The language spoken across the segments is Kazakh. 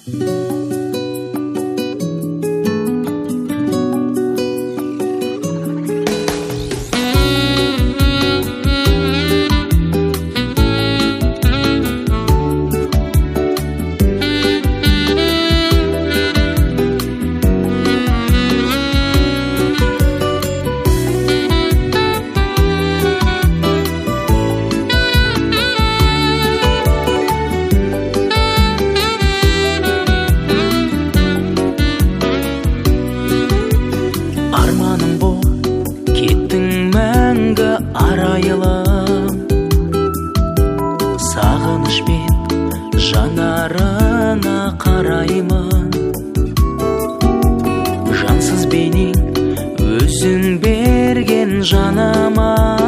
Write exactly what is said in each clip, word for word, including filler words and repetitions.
Сағынышпен жанарына қараймын, жансыз бейнең өзің берген жаныма.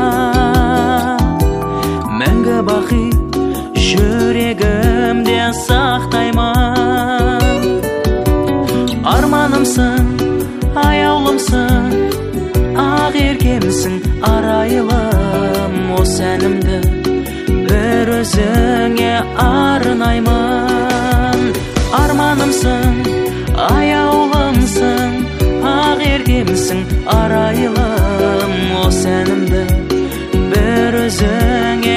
Мәңгі бақи жүрегімде сақтаймын. Арманымсың, аяулымсың, ақ еркемсің, арайлым. Осы әнімді бір өзіңе арнаймын. Арманымсың, аяулымсың, ақ еркемсің, арайлым. Осы әнімді бір өзіңе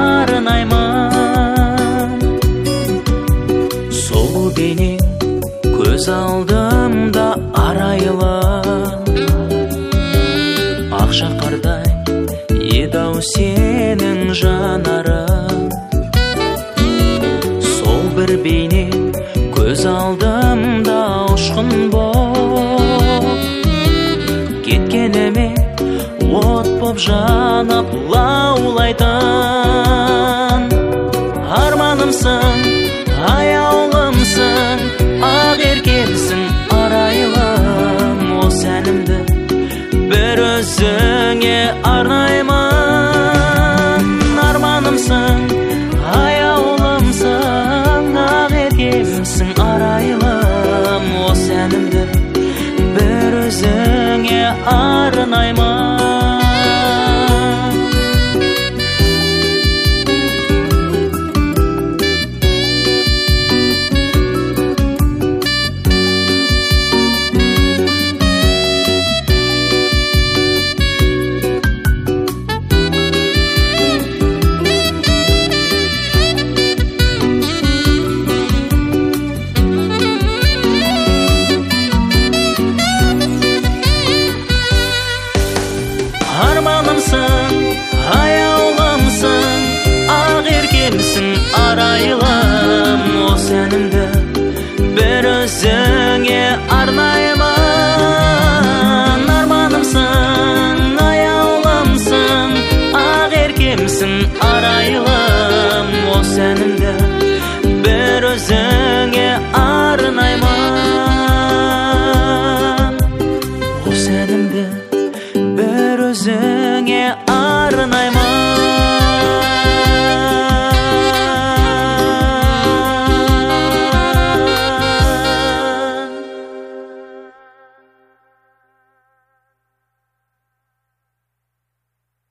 арнаймын. Сол бейнең көз алдымда арайлым. Ақша қардай еді-ау сенің жанарың. Сол бір бейне көз алдымда ұшқын боп, кеткеніме от боп жанып лаулайтын. Арманымсың, аяулымсың, ақ еркемсің, арайлым. Осы әнімді бір өзіңе арнаймын. Арманымсың, аяулымсың, ақ еркемсің, арайлым. Осы әнімді бір өзіңе арнаймын. Арманымсың, аяулымсың, ақ еркемсің, арайлым. Осы әнімді